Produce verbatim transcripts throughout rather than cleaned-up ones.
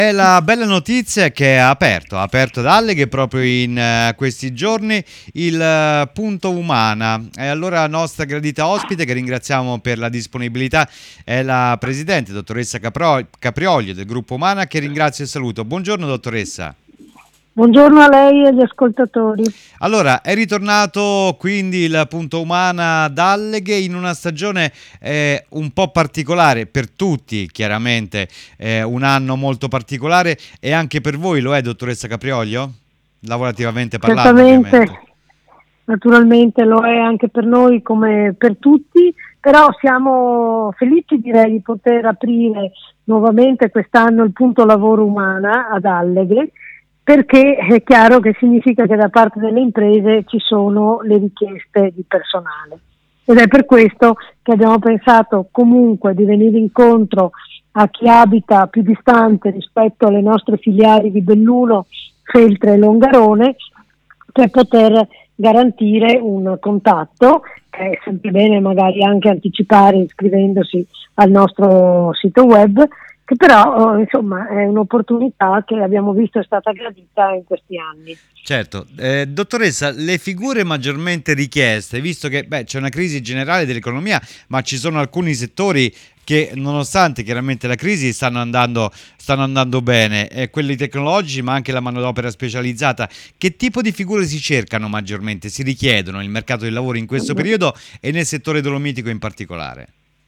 E la bella notizia è che è aperto, ha aperto ad Alleghe proprio in uh, questi giorni il uh, punto Umana. E allora la nostra gradita ospite, che ringraziamo per la disponibilità, è la presidente, dottoressa Capro- Capriolio del gruppo Umana, che ringrazio e saluto. Buongiorno dottoressa. Buongiorno a lei e agli ascoltatori. Allora, è ritornato quindi il punto Umana ad Alleghe in una stagione eh, un po' particolare per tutti, chiaramente, eh, un anno molto particolare, e anche per voi lo è, dottoressa Capriolio? Lavorativamente parlando, Certamente, ovviamente. naturalmente lo è anche per noi come per tutti, però siamo felici, direi, di poter aprire nuovamente quest'anno il punto lavoro Umana ad Alleghe, perché è chiaro che significa che da parte delle imprese ci sono le richieste di personale, ed è per questo che abbiamo pensato comunque di venire incontro a chi abita più distante rispetto alle nostre filiali di Belluno, Feltre e Longarone, per poter garantire un contatto, che è sempre bene magari anche anticipare iscrivendosi al nostro sito web, che però insomma è un'opportunità che abbiamo visto è stata gradita in questi anni. Certo, eh, dottoressa, le figure maggiormente richieste, visto che beh, c'è una crisi generale dell'economia, ma ci sono alcuni settori che nonostante chiaramente la crisi stanno andando, stanno andando bene, eh, quelli tecnologici ma anche la manodopera specializzata, che tipo di figure si cercano maggiormente, si richiedono nel mercato del lavoro in questo periodo e nel settore dolomitico in particolare?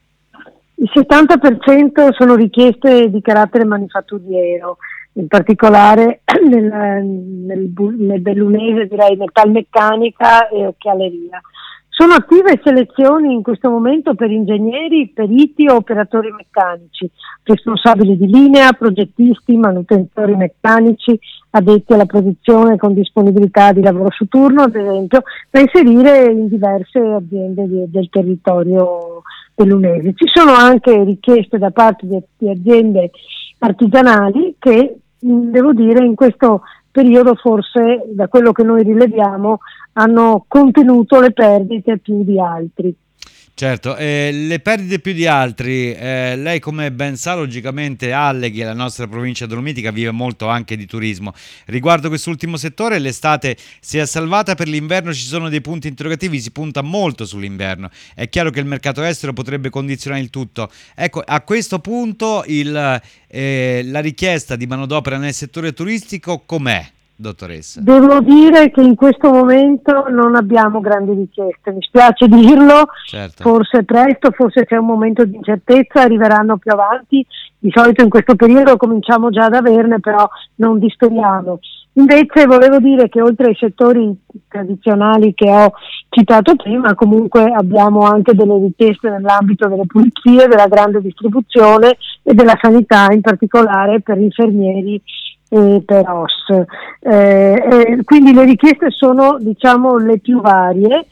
Il settanta per cento sono richieste di carattere manifatturiero, in particolare nel, nel, nel bellunese direi metalmeccanica e occhialeria. Sono attive selezioni in questo momento per ingegneri, periti o operatori meccanici, responsabili di linea, progettisti, manutentori meccanici, addetti alla produzione con disponibilità di lavoro su turno, ad esempio, da inserire in diverse aziende di, del territorio bellunese. Ci sono anche richieste da parte di, di aziende artigianali che, devo dire, in questo periodo forse, da quello che noi rileviamo, hanno contenuto le perdite più di altri. Certo, eh, le perdite più di altri, eh, lei come ben sa logicamente Alleghe, la nostra provincia dolomitica, vive molto anche di turismo. Riguardo quest'ultimo settore, l'estate si è salvata, per l'inverno ci sono dei punti interrogativi, si punta molto sull'inverno. È chiaro che il mercato estero potrebbe condizionare il tutto. Ecco, a questo punto il, eh, la richiesta di manodopera nel settore turistico com'è, dottoressa? Devo dire che in questo momento non abbiamo grandi richieste, mi spiace dirlo, certo. Forse presto, forse c'è un momento di incertezza, arriveranno più avanti, di solito in questo periodo cominciamo già ad averne, però non disperiamo. Invece volevo dire che oltre ai settori tradizionali che ho citato prima, comunque abbiamo anche delle richieste nell'ambito delle pulizie, della grande distribuzione e della sanità, in particolare per infermieri e per O S. Eh, eh, quindi le richieste sono, diciamo, le più varie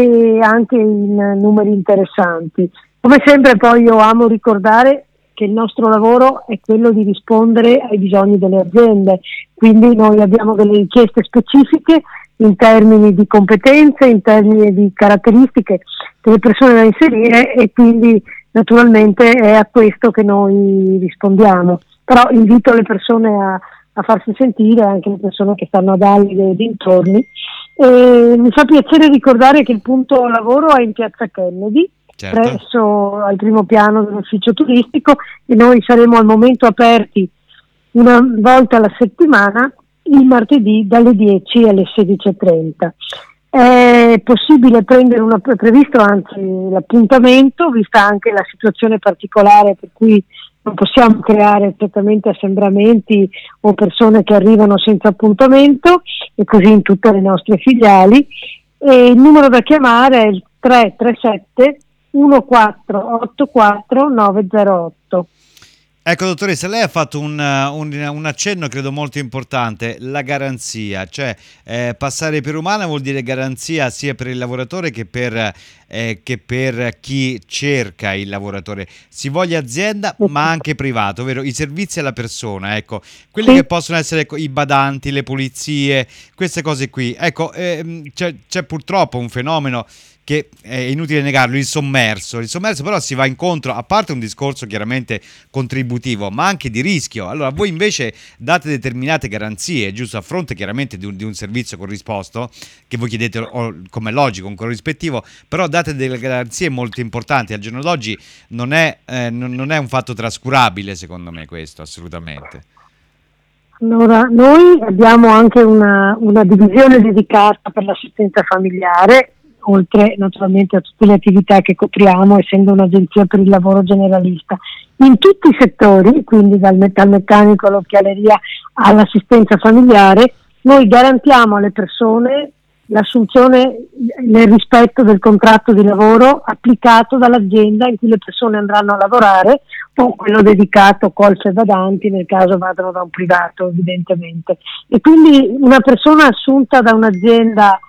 e anche in numeri interessanti. Come sempre poi io amo ricordare che il nostro lavoro è quello di rispondere ai bisogni delle aziende, quindi noi abbiamo delle richieste specifiche in termini di competenze, in termini di caratteristiche delle persone da inserire, e quindi naturalmente è a questo che noi rispondiamo. Però invito le persone a a farsi sentire, anche le persone che stanno ad Alleghe e dintorni. E mi fa piacere ricordare che il punto lavoro è in piazza Kennedy, certo. Presso al primo piano dell'ufficio turistico, e noi saremo al momento aperti una volta alla settimana, il martedì dalle dieci alle sedici e trenta. È possibile prendere una, previsto anzi l'appuntamento, vista anche la situazione particolare per cui non possiamo creare certamente assembramenti o persone che arrivano senza appuntamento, e così in tutte le nostre filiali. E il numero da chiamare è il tre tre sette uno quattro otto quattro nove zero otto. Ecco dottoressa, lei ha fatto un, un, un accenno credo molto importante, la garanzia, cioè eh, passare per Umana vuol dire garanzia sia per il lavoratore che per, eh, che per chi cerca il lavoratore, si voglia azienda ma anche privato, ovvero i servizi alla persona, ecco, quelli che possono essere ecco, i badanti, le pulizie, queste cose qui. Ecco, eh, c'è, c'è purtroppo un fenomeno che è inutile negarlo, il sommerso. Il sommerso però si va incontro, a parte un discorso chiaramente contributivo, ma anche di rischio. Allora voi invece date determinate garanzie, giusto, a fronte chiaramente di un, di un servizio corrisposto, che voi chiedete come è logico, un corrispettivo, però date delle garanzie molto importanti. Al giorno d'oggi non è, eh, non, non è un fatto trascurabile, secondo me, questo, assolutamente. Allora, noi abbiamo anche una, una divisione dedicata per l'assistenza familiare, oltre naturalmente a tutte le attività che copriamo, essendo un'agenzia per il lavoro generalista. In tutti i settori, quindi dal metalmeccanico all'occhialeria all'assistenza familiare, noi garantiamo alle persone l'assunzione nel rispetto del contratto di lavoro applicato dall'azienda in cui le persone andranno a lavorare, o quello dedicato colf e badanti nel caso vadano da un privato, evidentemente. E quindi una persona assunta da un'azienda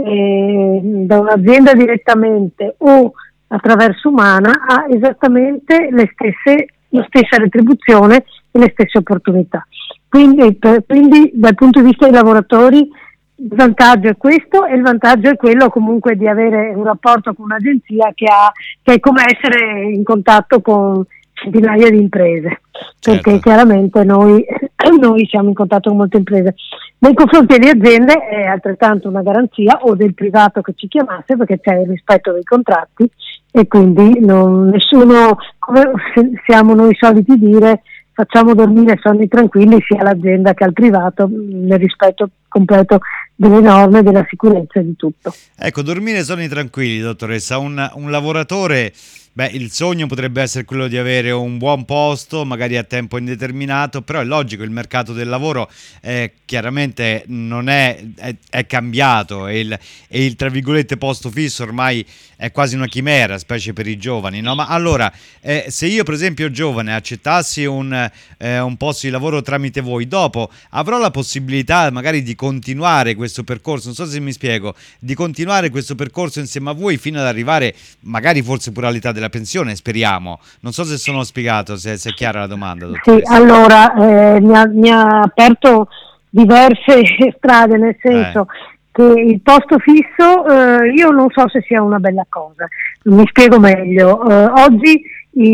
eh, da un'azienda direttamente o attraverso Umana ha esattamente le stesse, la stessa retribuzione e le stesse opportunità. Quindi, per, quindi dal punto di vista dei lavoratori il vantaggio è questo, e il vantaggio è quello comunque di avere un rapporto con un'agenzia che, ha, che è come essere in contatto con centinaia di imprese, certo. Perché chiaramente noi, noi siamo in contatto con molte imprese. Nei confronti delle aziende è altrettanto una garanzia, o del privato che ci chiamasse, perché c'è il rispetto dei contratti, e quindi non, nessuno, come siamo noi soliti dire, facciamo dormire sonni tranquilli sia all'azienda che al privato, nel rispetto completo delle norme, della sicurezza e di tutto. Ecco, dormire sonni tranquilli, dottoressa. Un, un lavoratore, beh, il sogno potrebbe essere quello di avere un buon posto, magari a tempo indeterminato, però è logico, il mercato del lavoro eh, chiaramente non è, è, è cambiato, e il, e il tra virgolette posto fisso ormai è quasi una chimera, specie per i giovani, no? Ma allora, eh, se io per esempio giovane accettassi un, eh, un posto di lavoro tramite voi, dopo avrò la possibilità magari di continuare questo percorso, non so se mi spiego, di continuare questo percorso insieme a voi fino ad arrivare magari forse pure all'età della pensione, speriamo. Non so se sono spiegato, se, se è chiara la domanda, dottoressa. Sì, allora eh, mi, ha, mi ha aperto diverse strade, nel senso eh. che il posto fisso eh, io non so se sia una bella cosa. Mi spiego meglio. Eh, oggi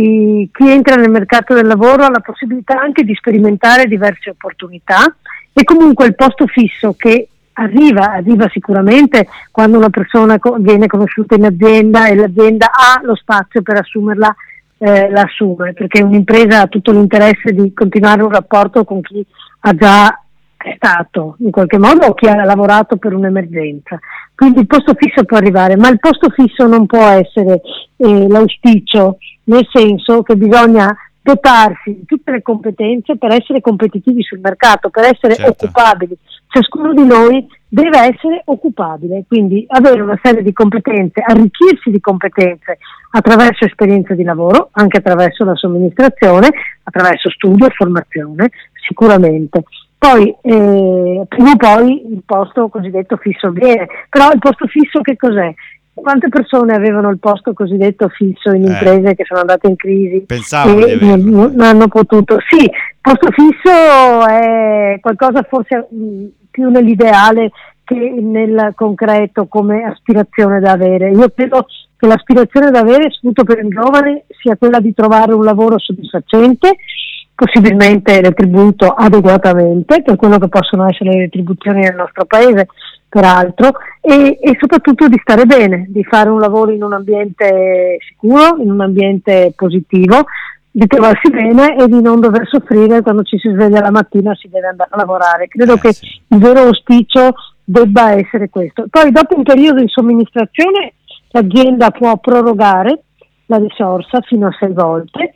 i, chi entra nel mercato del lavoro ha la possibilità anche di sperimentare diverse opportunità, e comunque il posto fisso che arriva, arriva sicuramente quando una persona co- viene conosciuta in azienda e l'azienda ha lo spazio per assumerla, eh, la assume, perché un'impresa ha tutto l'interesse di continuare un rapporto con chi ha già è stato in qualche modo, o chi ha lavorato per un'emergenza. Quindi il posto fisso può arrivare, ma il posto fisso non può essere eh, l'auspicio, nel senso che bisogna dotarsi di tutte le competenze per essere competitivi sul mercato, per essere certo. occupabili. Ciascuno di noi deve essere occupabile, quindi avere una serie di competenze, arricchirsi di competenze attraverso esperienza di lavoro, anche attraverso la somministrazione, attraverso studio e formazione, sicuramente. Poi, eh, prima o poi il posto cosiddetto fisso viene, però il posto fisso che cos'è? Quante persone avevano il posto cosiddetto fisso in imprese eh, che sono andate in crisi pensavo e non, non hanno potuto? Sì, il posto fisso è qualcosa forse mh, più nell'ideale che nel concreto come aspirazione da avere. Io credo che l'aspirazione da avere, soprattutto per un giovane, sia quella di trovare un lavoro soddisfacente, possibilmente retribuito adeguatamente per quello che possono essere le retribuzioni nel nostro paese, peraltro, e, e soprattutto di stare bene, di fare un lavoro in un ambiente sicuro, in un ambiente positivo, di trovarsi bene e di non dover soffrire quando ci si sveglia la mattina e si deve andare a lavorare. Credo eh, che sì. il vero auspicio debba essere questo. Poi dopo un periodo di somministrazione l'azienda può prorogare la risorsa fino a sei volte,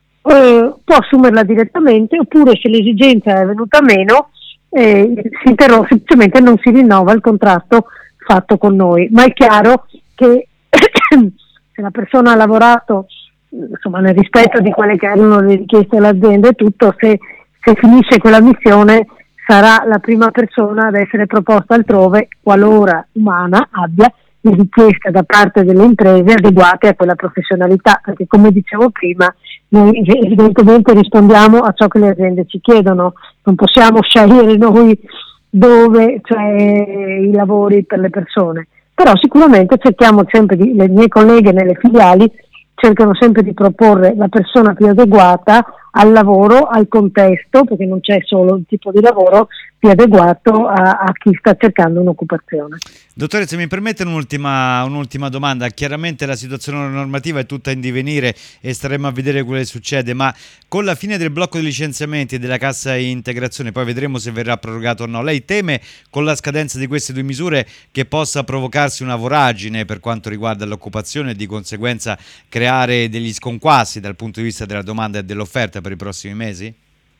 eh, può assumerla direttamente, oppure se l'esigenza è venuta meno eh, si interrompe, semplicemente non si rinnova il contratto fatto con noi. Ma è chiaro che se la persona ha lavorato insomma nel rispetto di quelle che erano le richieste dell'azienda e tutto, se, se finisce quella missione sarà la prima persona ad essere proposta altrove qualora Umana abbia le richieste da parte delle imprese adeguate a quella professionalità, perché come dicevo prima noi evidentemente rispondiamo a ciò che le aziende ci chiedono, non possiamo scegliere noi dove, cioè i lavori per le persone, però sicuramente cerchiamo sempre di, le mie colleghe nelle filiali cercano sempre di proporre la persona più adeguata al lavoro, al contesto, perché non c'è solo il tipo di lavoro, più adeguato a, a chi sta cercando un'occupazione. Dottoressa, mi permette un'ultima, un'ultima domanda? Chiaramente la situazione normativa è tutta in divenire e staremo a vedere quello che succede, ma con la fine del blocco dei licenziamenti e della cassa integrazione, poi vedremo se verrà prorogato o no, lei teme con la scadenza di queste due misure che possa provocarsi una voragine per quanto riguarda l'occupazione e di conseguenza creare degli sconquassi dal punto di vista della domanda e dell'offerta per i prossimi mesi?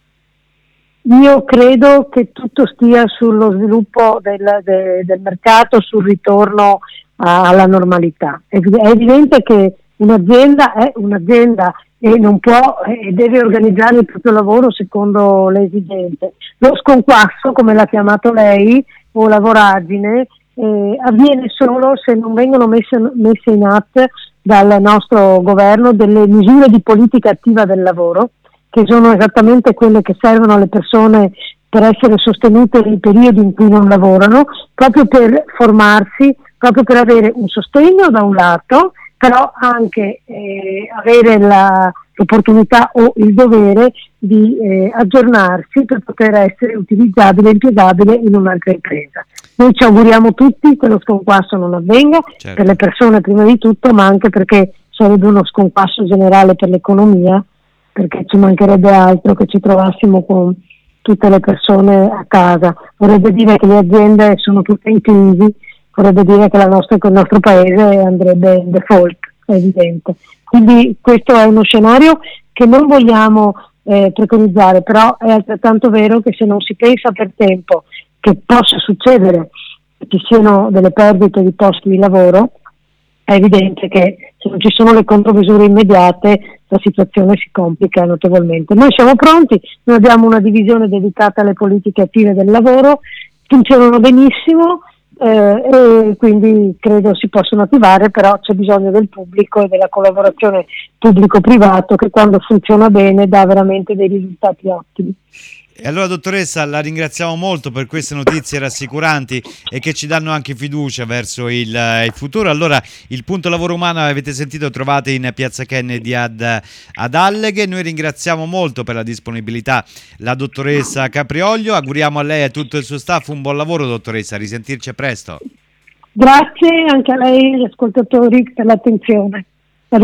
Io credo che tutto stia sullo sviluppo del, de, del mercato, sul ritorno a, alla normalità. È, è evidente che un'azienda è un'azienda e non può e deve organizzare il proprio lavoro secondo le esigenze. Lo sconquasso, come l'ha chiamato lei, o la voragine, eh, avviene solo se non vengono messe, messe in atto dal nostro governo delle misure di politica attiva del lavoro, che sono esattamente quelle che servono alle persone per essere sostenute nei periodi in cui non lavorano, proprio per formarsi, proprio per avere un sostegno da un lato, però anche eh, avere la, l'opportunità o il dovere di eh, aggiornarsi per poter essere utilizzabile e impiegabile in un'altra impresa. Noi ci auguriamo tutti che lo sconquasso non avvenga, certo, per le persone prima di tutto, ma anche perché sarebbe uno sconquasso generale per l'economia, perché ci mancherebbe altro che ci trovassimo con tutte le persone a casa. Vorrebbe dire che le aziende sono tutte in crisi, vorrebbe dire che la nostra, che il nostro paese andrebbe in default, è evidente. Quindi questo è uno scenario che non vogliamo eh, preconizzare, però è altrettanto vero che se non si pensa per tempo che possa succedere che ci siano delle perdite di posti di lavoro, è evidente che se non ci sono le contromisure immediate la situazione si complica notevolmente. Noi siamo pronti, noi abbiamo una divisione dedicata alle politiche attive del lavoro, funzionano benissimo eh, e quindi credo si possono attivare, però c'è bisogno del pubblico e della collaborazione pubblico-privato che quando funziona bene dà veramente dei risultati ottimi. E allora, dottoressa, la ringraziamo molto per queste notizie rassicuranti e che ci danno anche fiducia verso il, il futuro. Allora, il punto lavoro umano, avete sentito, trovate in Piazza Kennedy ad, ad Alleghe. Noi ringraziamo molto per la disponibilità la dottoressa Caprioglio, auguriamo a lei e a tutto il suo staff un buon lavoro, dottoressa, a risentirci presto. Grazie anche a lei e agli ascoltatori per l'attenzione.